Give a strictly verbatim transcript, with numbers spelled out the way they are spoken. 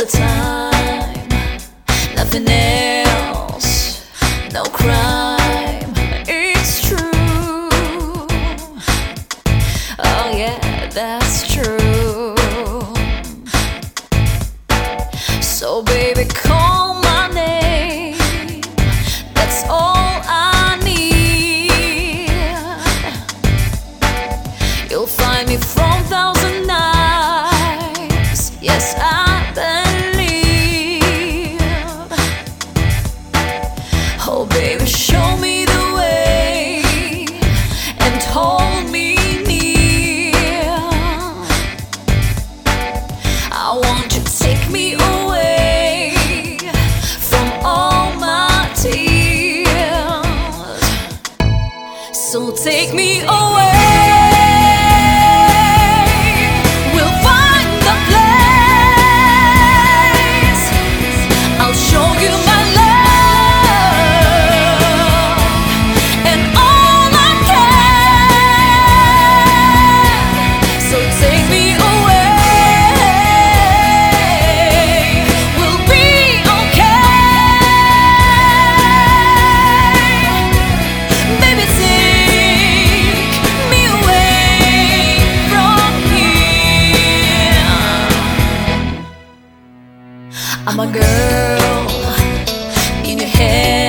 the time, nothing else, no crime, it's true. Oh yeah, that's true. So baby, call my name, that's all I need. You'll find me from thousand nights, yes I believe. Oh baby, show me the way and hold me near. I want you to take me away from all my tears. So take me away. I'm a girl in your head.